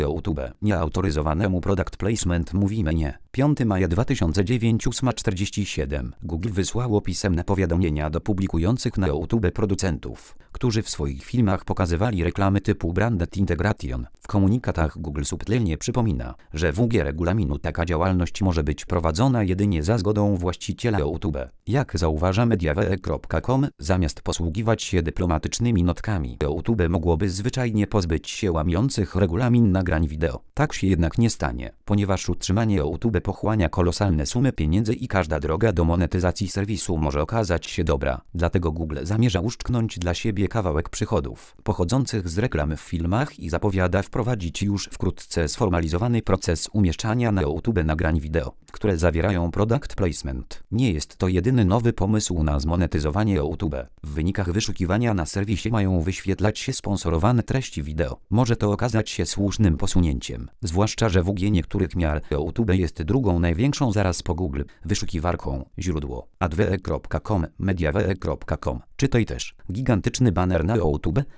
YouTube. Nieautoryzowanemu product placement mówimy nie. 5 maja 2009 8:47. Google wysłało pisemne powiadomienia do publikujących na YouTube producentów, którzy w swoich filmach pokazywali reklamy typu Branded Integration. W komunikatach Google subtelnie przypomina, że w regulaminu taka działalność może być prowadzona jedynie za zgodą właściciela YouTube. Jak zauważa mediawe.com, zamiast posługiwać się dyplomatycznymi notkami, YouTube mogłoby zwyczajnie pozbyć się łamiących regulamin nagrań wideo. Tak się jednak nie stanie, ponieważ utrzymanie YouTube pochłania kolosalne sumy pieniędzy i każda droga do monetyzacji serwisu może okazać się dobra. Dlatego Google zamierza uszczknąć dla siebie kawałek przychodów pochodzących z reklam w filmach i zapowiada wprowadzić już wkrótce sformalizowany proces umieszczania na YouTube nagrań wideo, które zawierają product placement. Nie jest to jedyny nowy pomysł na zmonetyzowanie YouTube. W wynikach wyszukiwania na serwisie mają wyświetlać się sponsorowane treści wideo. Może to okazać się słusznym posunięciem, zwłaszcza że w niektórych miar YouTube jest drugą największą zaraz po Google wyszukiwarką. Źródło: adwe.com, mediawe.com. Czytaj też: gigantyczny baner na YouTube,